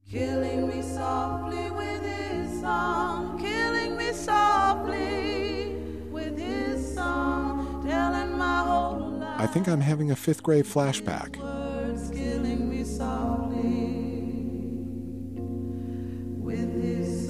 Killing me softly with his song, killing me softly with his song, telling my whole life. I think I'm having a fifth grade flashback. Words killing me softly with his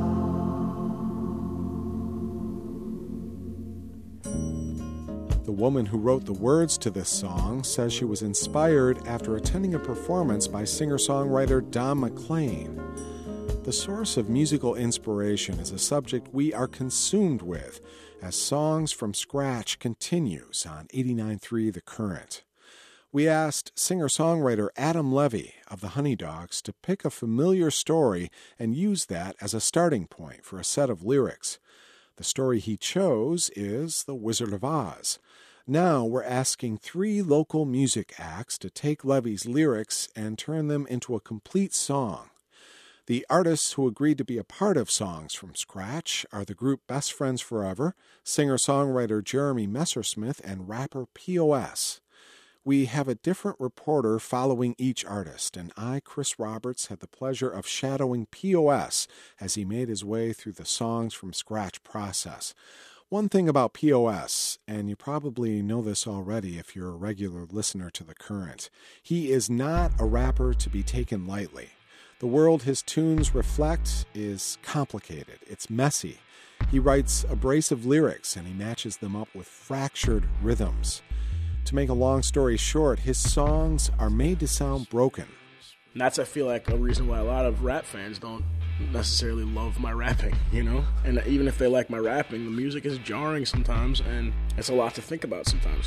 song. The woman who wrote the words to this song says she was inspired after attending a performance by singer-songwriter Don McLean. The source of musical inspiration is a subject we are consumed with as Songs from Scratch continues on 89.3 The Current. We asked singer-songwriter Adam Levy of the Honey Dogs to pick a familiar story and use that as a starting point for a set of lyrics. The story he chose is The Wizard of Oz. Now we're asking 3 local music acts to take Levy's lyrics and turn them into a complete song. The artists who agreed to be a part of Songs from Scratch are the group Best Friends Forever, singer-songwriter Jeremy Messersmith, and rapper POS. We have a different reporter following each artist, and I, Chris Roberts, had the pleasure of shadowing POS as he made his way through the Songs from Scratch process. One thing about POS, and you probably know this already if you're a regular listener to The Current, he is not a rapper to be taken lightly. The world his tunes reflect is complicated. It's messy. He writes abrasive lyrics, and he matches them up with fractured rhythms. To make a long story short, his songs are made to sound broken. And that's, I feel like, a reason why a lot of rap fans don't necessarily love my rapping, you know? And even if they like my rapping, the music is jarring sometimes, and it's a lot to think about sometimes.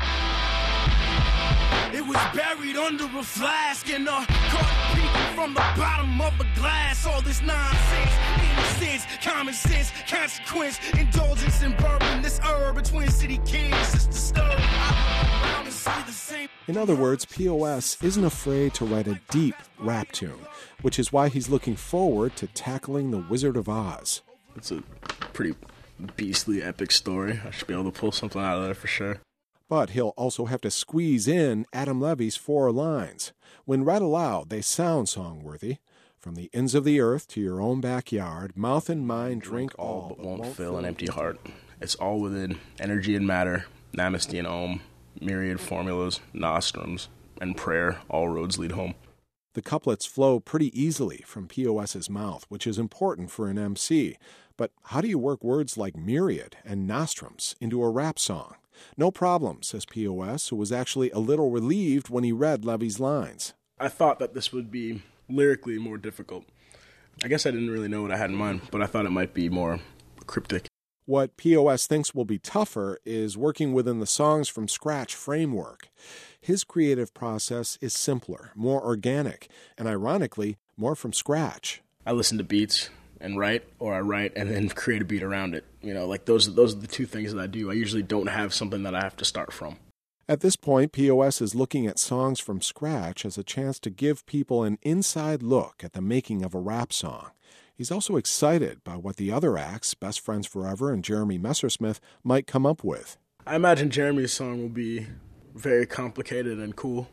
It was buried under a flask and caught peeking from the bottom of a glass. All this nonsense, innocence, common sense, consequence, indulgence in bourbon. This herb between city kids is disturbed. I look around and see the same. In other words, POS isn't afraid to write a deep rap tune, which is why he's looking forward to tackling The Wizard of Oz. It's a pretty beastly, epic story. I should be able to pull something out of there for sure. But he'll also have to squeeze in Adam Levy's 4 lines. When read aloud, they sound song-worthy. From the ends of the earth to your own backyard, mouth and mind drink all, but won't fill an empty heart. It's all within energy and matter, Namaste and Om, myriad formulas, nostrums, and prayer, all roads lead home. The couplets flow pretty easily from POS's mouth, which is important for an MC. But how do you work words like myriad and nostrums into a rap song? No problem, says POS, who was actually a little relieved when he read Levy's lines. I thought that this would be lyrically more difficult. I guess I didn't really know what I had in mind, but I thought it might be more cryptic. What POS thinks will be tougher is working within the Songs from Scratch framework. His creative process is simpler, more organic, and ironically, more from scratch. I listen to beats and write, or I write and then create a beat around it. You know, like those are the 2 things that I do. I usually don't have something that I have to start from. At this point, POS is looking at Songs from Scratch as a chance to give people an inside look at the making of a rap song. He's also excited by what the other acts, Best Friends Forever and Jeremy Messersmith, might come up with. I imagine Jeremy's song will be very complicated and cool,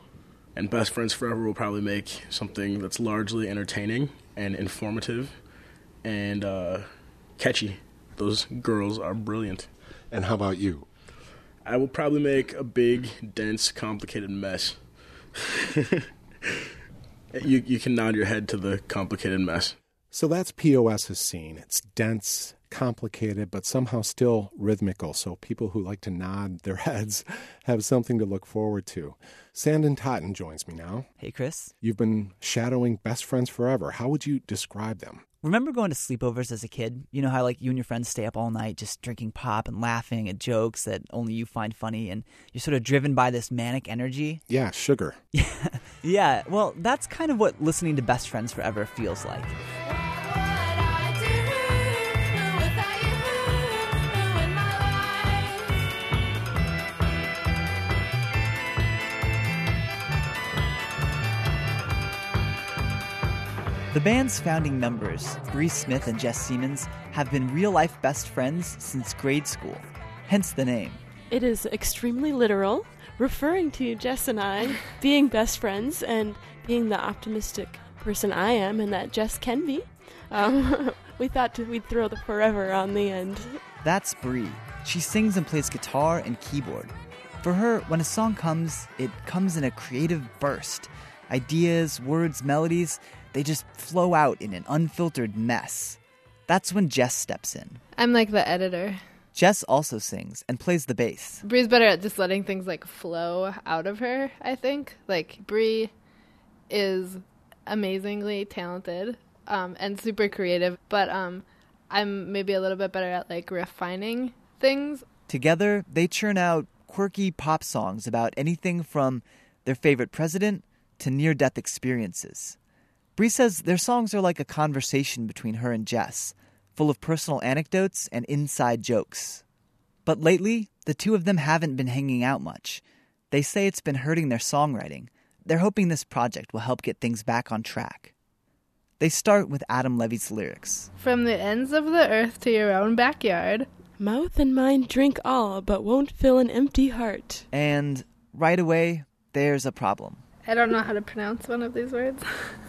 and Best Friends Forever will probably make something that's largely entertaining and informative and catchy. Those girls are brilliant. And how about you? I will probably make a big, dense, complicated mess. You can nod your head to the complicated mess. So that's POS's scene. It's dense, complicated, but somehow still rhythmical, so people who like to nod their heads have something to look forward to. Sandon Totten joins me now. Hey, Chris. You've been shadowing Best Friends Forever. How would you describe them? Remember going to sleepovers as a kid? You know how like you and your friends stay up all night just drinking pop and laughing at jokes that only you find funny, and you're sort of driven by this manic energy? Yeah, sugar. Yeah, well, that's kind of what listening to Best Friends Forever feels like. The band's founding members, Bree Smith and Jess Siemens, have been real-life best friends since grade school, hence the name. It is extremely literal, referring to Jess and I being best friends and being the optimistic person I am and that Jess can be. We thought we'd throw the forever on the end. That's Bree. She sings and plays guitar and keyboard. For her, when a song comes, it comes in a creative burst. Ideas, words, melodies, they just flow out in an unfiltered mess. That's when Jess steps in. I'm like the editor. Jess also sings and plays the bass. Bree's better at just letting things like flow out of her, I think. Like Bree is amazingly talented and super creative, but I'm maybe a little bit better at like refining things. Together, they churn out quirky pop songs about anything from their favorite president to near-death experiences. Bree says their songs are like a conversation between her and Jess, full of personal anecdotes and inside jokes. But lately, the two of them haven't been hanging out much. They say it's been hurting their songwriting. They're hoping this project will help get things back on track. They start with Adam Levy's lyrics. From the ends of the earth to your own backyard. Mouth and mind drink all, but won't fill an empty heart. And right away, there's a problem. I don't know how to pronounce one of these words.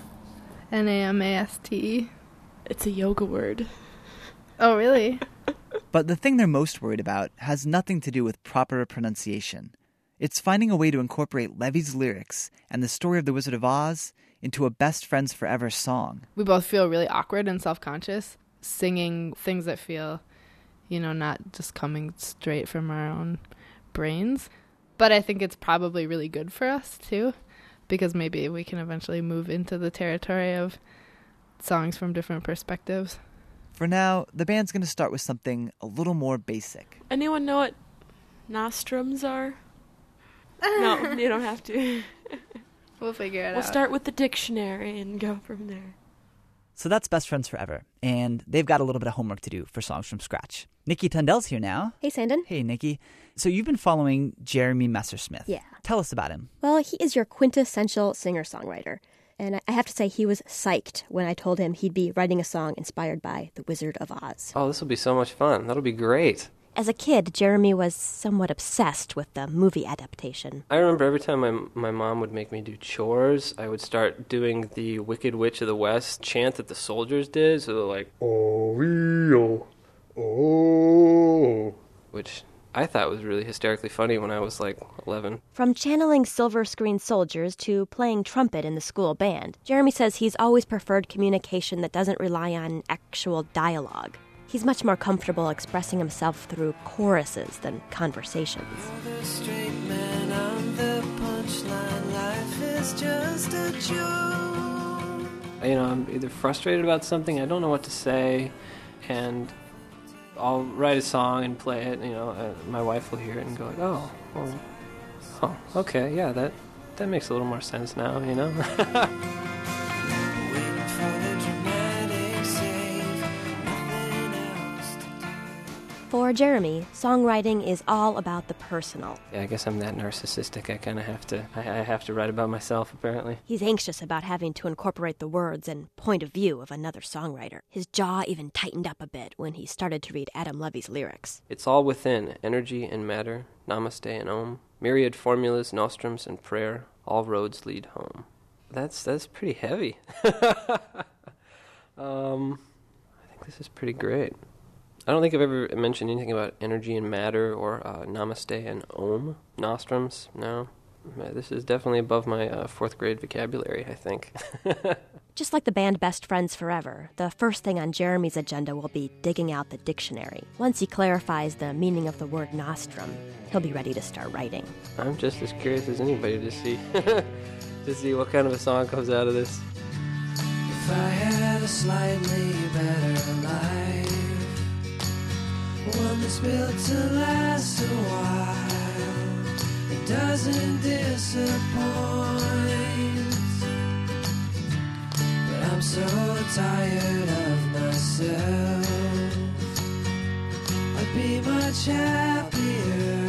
Namaste. It's a yoga word. Oh, really? But the thing they're most worried about has nothing to do with proper pronunciation. It's finding a way to incorporate Levy's lyrics and the story of the Wizard of Oz into a Best Friends Forever song. We both feel really awkward and self-conscious singing things that feel, not just coming straight from our own brains. But I think it's probably really good for us, too, because maybe we can eventually move into the territory of songs from different perspectives. For now, the band's going to start with something a little more basic. Anyone know what nostrums are? No, you don't have to. We'll figure it out. We'll start with the dictionary and go from there. So that's Best Friends Forever, and they've got a little bit of homework to do for Songs from Scratch. Nikki Tundell's here now. Hey, Sandon. Hey, Nikki. So you've been following Jeremy Messersmith. Yeah. Tell us about him. Well, he is your quintessential singer-songwriter. And I have to say he was psyched when I told him he'd be writing a song inspired by The Wizard of Oz. Oh, this will be so much fun. That'll be great. As a kid, Jeremy was somewhat obsessed with the movie adaptation. I remember every time my mom would make me do chores, I would start doing the Wicked Witch of the West chant that the soldiers did. So like, oh, oh, which I thought was really hysterically funny when I was like 11. From channeling silver screen soldiers to playing trumpet in the school band, Jeremy says he's always preferred communication that doesn't rely on actual dialogue. He's much more comfortable expressing himself through choruses than conversations. You're the straight man, I'm the punchline. Life is just a joke. I'm either frustrated about something, I don't know what to say, and I'll write a song and play it, my wife will hear it and go like, oh, well, okay, yeah, that makes a little more sense now, For Jeremy, songwriting is all about the personal. Yeah, I guess I'm that narcissistic. I kind of have to write about myself, apparently. He's anxious about having to incorporate the words and point of view of another songwriter. His jaw even tightened up a bit when he started to read Adam Levy's lyrics. It's all within, energy and matter, namaste and om, myriad formulas, nostrums and prayer, all roads lead home. That's pretty heavy. I think this is pretty great. I don't think I've ever mentioned anything about energy and matter or namaste and om. Nostrums, no. This is definitely above my fourth grade vocabulary, I think. Just like the band Best Friends Forever, the first thing on Jeremy's agenda will be digging out the dictionary. Once he clarifies the meaning of the word nostrum, he'll be ready to start writing. I'm just as curious as anybody to see what kind of a song comes out of this. If I had a slightly better life, one that's built to last a while, it doesn't disappoint, but I'm so tired of myself. I'd be much happier